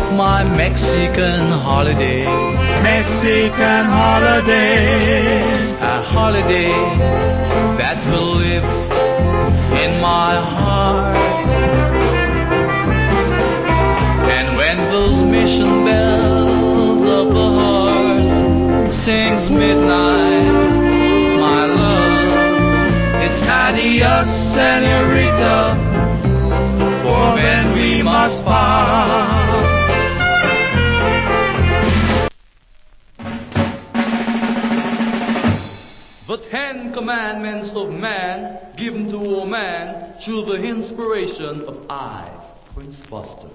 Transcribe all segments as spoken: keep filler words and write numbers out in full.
of my Mexican holiday. Mexican holiday. A holiday that will live in my heart. And when those mission bells of the hearts sings midnight, my love, it's adios, senorita, for then we must part. The Ten Commandments of Man, given to all man through the inspiration of I, Prince Buster.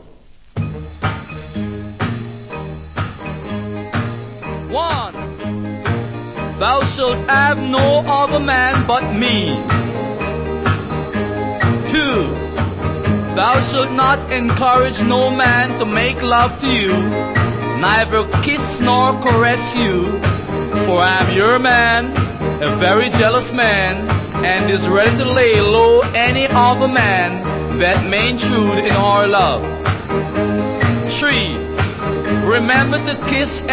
One, thou shalt have no other man but me. Two, thou shalt not encourage no man to make love to you, neither kiss nor caress you, for I am your man, a very jealous man, and is ready to lay low any other man that may intrude in our love. Three, remember to kiss